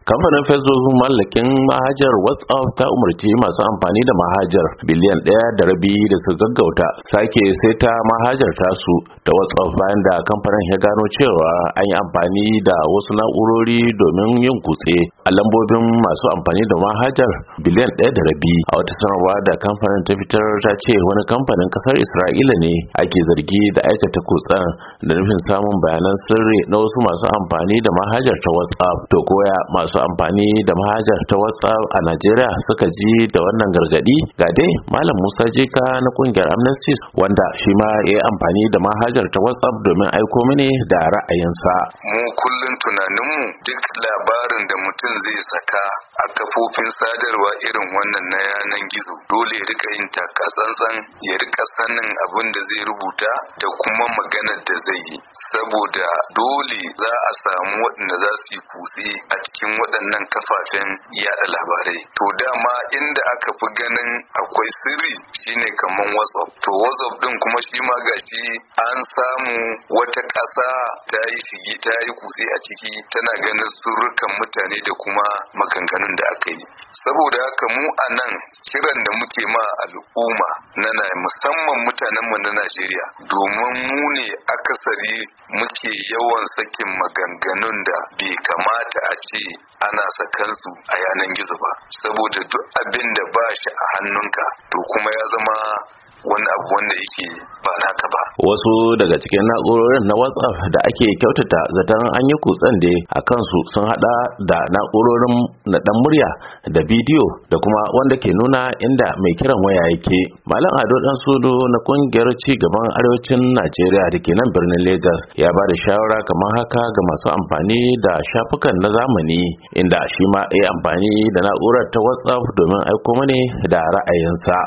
Kamfanin Facebook mallakin manhajar WhatsApp ta umarci masu amfani da manhajar biliyan 1.5 da su gaggauta sake saita manhajar tasu ta WhatsApp bayan da kamfanin ya gano cewa an yi amfani da wasu na'urori domin yin kutse a lambobin masu amfani da manhajar biliyan 1.5. A wata sanarwa da kamfanin ta fitar ta ce wani kamfanin kasar Isra'ila ne ake zargi da aikata kutsen da nufin samun bayanan sirri na wasu masu amfani da manhajar ta WhatsApp. To koya masu amfani da manhajar ta WhatsApp a Najeriya suka ji da wannan gargadi? Ga dai Malam Musa Jika na kungiyar Amnesty wanda shi ma ya yi amfani da manhajar ta WhatsApp domin aiko mini da ra'ayinsa. Mu kullun tunaninmu duk labarin da mutum zai saka a kafofin sadarwa irin wannan na yanan gizo dole ya rika yin takatsantsan, ya rika sanin abin da zai rubuta da kuma maganar da zai yi, saboda dole za a samu waɗanda za su yi kutse a cikin waɗannan kafafen yada labarai. To dama inda aka fi ganin akwai sirri shine kaman WhatsApp. To WhatsApp din kuma shi ma gashi an samu wata ƙasa ta yi shigi, ta yi kutse a ciki, tana ganin surrukan mutane da kuma maganganun da aka yi. Saboda haka mu a nan kiran da muke ma al'umma na musamman mutanenmu na Najeriya, domin mu ne akasari muke yawan sakin maganganun da bai kamata a ce ana sakansu a yanan gizo ba, saboda duk abin da ba shi a hannunka to kuma ya zama wani abu wanda yake ba naka ba. Wasu daga cikin na'urorin na WhatsApp da ake kyautata zaton an yi kutsen da a kansu sun hada da na'urorin na dan murya da bidiyo da kuma wanda ke nuna inda mai kiran waya yake. Malam Ado Dan Sudu na kungiyar ci gaban arewacin Najeriya da ke nan birnin Lagos ya ba da shawara kamar haka ga masu amfani da shafukan na zamani, inda shi ma ya amfani da na'urar ta WhatsApp domin aiko mani da ra'ayinsa.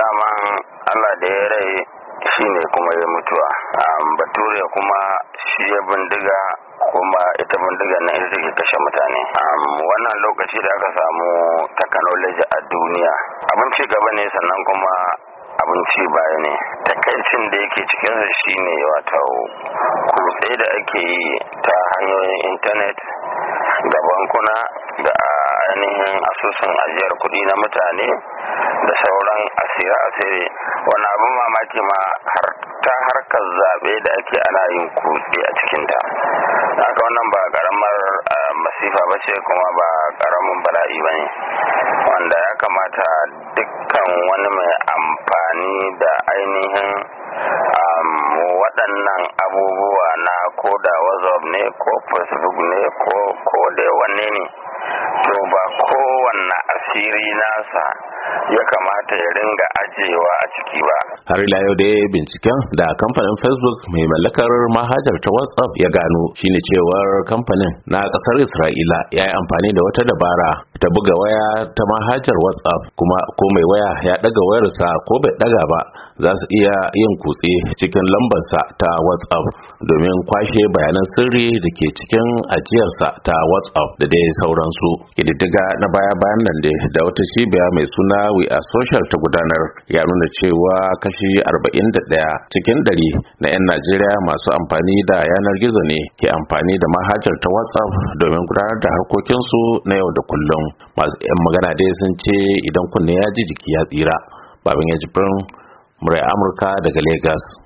Allah da ya rai shi ne kuma ya mutuwa. Bature kuma shi ya bindiga, kuma ita bindiga na ita take kashe mutane. Wannan lokaci da aka samu technology a duniya abin ci gaba ne, sannan kuma abin ci baya ne. Takaicin da yake cikinsa shi ne wato kutse da ake yi ta hanyoyin intanet da bankuna da ainihin asusun ajiyar kuɗi na mutane da sauran asire-asire. wani abin mamaki ma har ta harkar zaɓe da ake ana yin kutse a cikinta. Haka wannan ba ƙaramar masifa ba ce, kuma ba ƙaramin bala'i ba ne, wanda ya kamata dukkan wani mai amfani da ainihin waɗannan abubuwa na ko da WhatsApp ne ko Facebook ne ko da wanne ne, to ba kowanne asiri nasa ya kamata ya ringa ajewa a ciki ba. Har ila yau da binciken da kamfanin Facebook mai mallakar manhajar ta WhatsApp ya gano shine cewar kamfanin na kasar Isra'ila ya yi amfani da wata dabara ta buga waya ta manhajar WhatsApp, kuma ko mai waya ya daga wayarsa ko bai daga ba za su iya yin kutse cikin lambarsa ta WhatsApp domin kwashe bayanan sirri da ke cikin ajiyarsa ta WhatsApp da dai sauransu. Kididdiga na baya-bayan nan da wata cibiya mai suna We Are Social ta gudanar ya nuna cewa kashi 41 cikin 100 na 'yan Najeriya masu amfani da yanar gizo ne ke amfani da manhajar ta WhatsApp domin gudanar da harkokinsu na yau da kullum. Masu 'yan magana dai sun ce idan kunne ya ji jiki ya tsira. Babin ya jibrin murai Amurka daga Lagos.